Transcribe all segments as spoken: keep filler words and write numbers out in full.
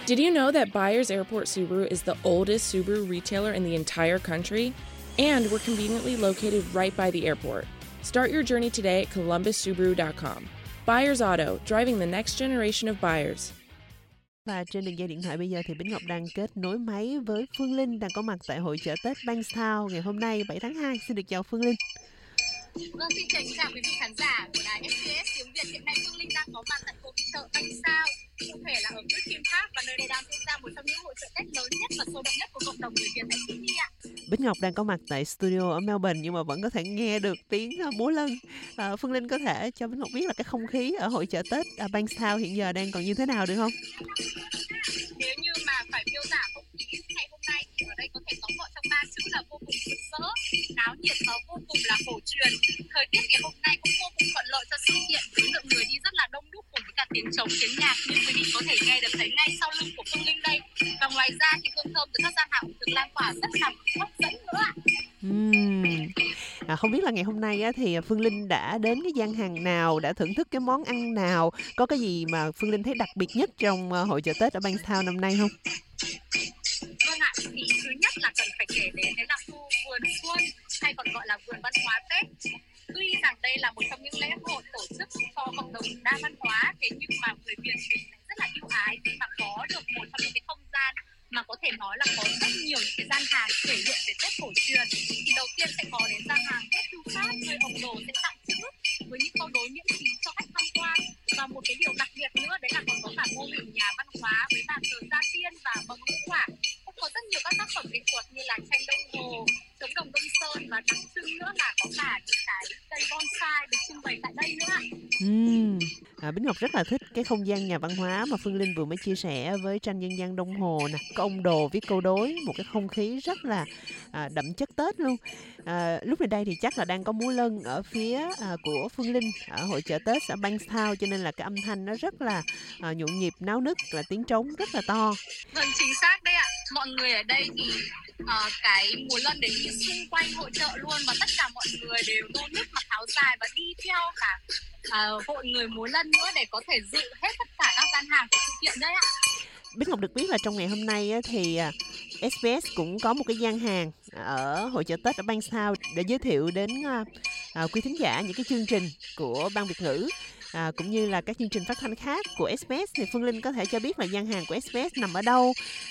Did you know that Byers Airport Subaru is the oldest Subaru retailer in the entire country? And we're conveniently located right by the airport. Start your journey today at columbus subaru dot com. Byers Auto, driving the next generation of buyers. Và trên đường dây điện thoại bây giờ thì Bích Ngọc đang kết nối máy với Phương Linh đang có mặt tại hội chợ Tết Bankstown ngày hôm nay bảy tháng hai. Xin được chào Phương Linh. Vâng, xin chào, chào quý vị khán giả của đài ét bê ét tiếng Việt. Hiện nay Phương Linh đang có mặt tại hội chợ Bankstown, cụ thể là ở Green Park, và nơi đây đang diễn ra một trong những hội chợ Tết lớn nhất và sôi động nhất của cộng đồng người Việt tại Sydney ạ. Bích Ngọc đang có mặt tại studio ở Melbourne nhưng mà vẫn có thể nghe được tiếng múa lân. À, Phương Linh có thể cho Bích Ngọc biết là cái không khí ở hội chợ Tết à, Bankstown hiện giờ đang còn như thế nào được không? Nếu như mà phải miêu tả không khí ngày hôm nay thì ở đây có thể tóm gọn trong ba chữ là vô cùng rực rỡ, náo nhiệt và vô cùng là cổ truyền. Thời tiết ngày hôm nay cũng vô cùng thuận lợi cho sự kiện, với lượng người đi rất là đông đúc cùng với cả tiếng trống tiếng nhạc như quý vị có thể nghe được thấy ngay sau lưng của Phương Linh đây. Và ngoài ra thì hương thơm từ các gian hàng được lan tỏa rất là hấp dẫn nữa ạ. Uhm. À, không biết là ngày hôm nay á, thì Phương Linh đã đến cái gian hàng nào, đã thưởng thức cái món ăn nào, có cái gì mà Phương Linh thấy đặc biệt nhất trong uh, hội chợ Tết ở Bankstown năm nay không? Vâng ạ, thì thứ nhất là cần phải kể đến đấy là khu vườn xuân hay còn gọi là vườn văn hóa Tết. Tuy rằng đây là một trong những lễ hội tổ chức cho cộng đồng đa văn hóa, thế nhưng mà người Việt mình rất là ưu ái khi mà có được một trong những cái không gian mà có thể nói là có rất nhiều những cái gian hàng thể hiện về Tết cổ truyền. Thì đầu tiên sẽ có đến gian hàng Tết Thư Pháp, nơi ông Đồ sẽ tặng chữ với những câu đối miễn phí cho khách tham quan. Và một cái điều đặc biệt nữa đấy là còn có cả mô hình nhà văn hóa với bàn thờ gia tiên và mâm ngũ quả. Cũng có rất nhiều các tác phẩm nghệ thuật như là tranh Đông Hồ, trống đồng Đông Sơn, và đặc trưng nữa là có cả những cái cây bonsai được trưng bày tại đây nữa. Uhm. À, Bích Ngọc rất là thích cái không gian nhà văn hóa mà Phương Linh vừa mới chia sẻ với tranh dân gian Đông Hồ nè, có ông Đồ viết câu đối, một cái không khí rất là à, đậm chất Tết luôn. À, lúc này đây thì chắc là đang có múa lân ở phía à, của Phương Linh ở hội chợ Tết ở Bankstown, cho nên là cái âm thanh nó rất là à, nhộn nhịp, náo nức, là tiếng trống rất là to. Vâng, chính xác đấy ạ. Mọi người ở đây thì uh, cái múa lân để đi xung quanh hội chợ luôn, và tất cả mọi người đều nô nức mặc áo dài và đi theo cả uh, hội người múa lân nữa để có thể dự hết tất cả các gian hàng của sự kiện đấy ạ. Bích Ngọc được biết là trong ngày hôm nay á, thì ét bê ét cũng có một cái gian hàng ở hội chợ Tết ở Bankstown để giới thiệu đến uh, quý thính giả những cái chương trình của Ban Việt ngữ. À, cũng như là các chương trình phát thanh khác của ét bê ét. Thì Phương Linh có thể cho biết là gian hàng của ét bê ét nằm ở đâu,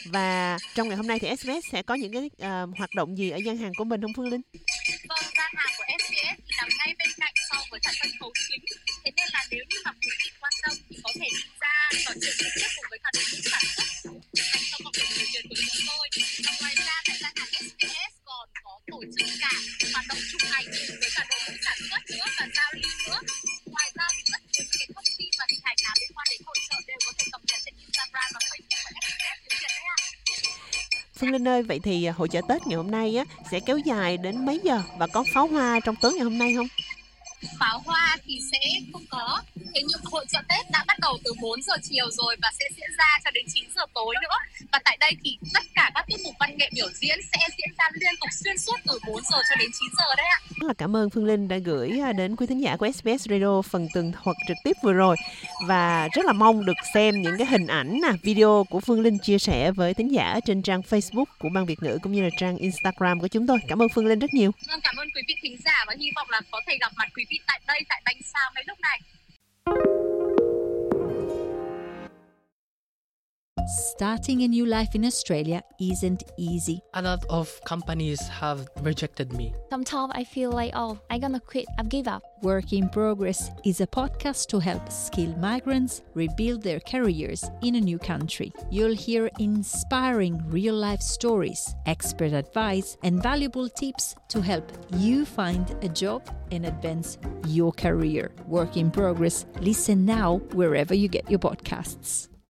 và trong ngày hôm nay thì ét bê ét sẽ có những cái uh, hoạt động gì ở gian hàng của mình không Phương Linh? Vâng, gian hàng của ét bê ét thì nằm ngay bên cạnh so với cả sân khấu chính, thế nên là nếu như mà quý vị quan tâm thì có thể đi ra trò chuyện trực tiếp cùng với cả đội ngũ sản xuất dành cho cộng đồng người Việt của chúng tôi. Và ngoài ra tại gian hàng ét bê ét còn có tổ chức cả hoạt động chụp ảnh với cả đội ngũ sản xuất nữa và giao lưu nữa. Ngoài ra thì tất cả những cái thông tin và hình ảnh nào liên quan đến hội chợ đều có thể cập nhật trên Instagram và Facebook của ét bê ét tiếng Việt đấy ạ. Phương Linh ơi, vậy thì hội chợ Tết ngày hôm nay á sẽ kéo dài đến mấy giờ và có pháo hoa trong tối ngày hôm nay không? Pháo hoa thì sẽ không có. Thế nhưng hội chợ Tết đã bắt đầu từ bốn giờ chiều rồi và sẽ diễn ra cho đến chín giờ tối nữa. Và tại đây thì tất cả các tiết mục văn nghệ biểu diễn sẽ diễn ra liên tục xuyên suốt từ bốn giờ cho đến chín giờ đấy ạ. Rất là cảm ơn Phương Linh đã gửi đến quý thính giả của ét bê ét Radio phần tường thuật trực tiếp vừa rồi, và rất là mong được xem những cái hình ảnh nè, video của Phương Linh chia sẻ với thính giả trên trang Facebook của Ban Việt ngữ cũng như là trang Instagram của chúng tôi. Cảm ơn Phương Linh rất nhiều. Vâng, cảm ơn quý vị thính giả và hy vọng là có thể gặp mặt quý vị tại đây, tại Bankstown ngay lúc này. Starting a new life in Australia isn't easy. A lot of companies have rejected me. Sometimes I feel like, oh, I'm gonna quit, I've give up. Work in Progress is a podcast to help skilled migrants rebuild their careers in a new country. You'll hear inspiring real-life stories, expert advice, and valuable tips to help you find a job and advance your career. Work in Progress. Listen now wherever you get your podcasts.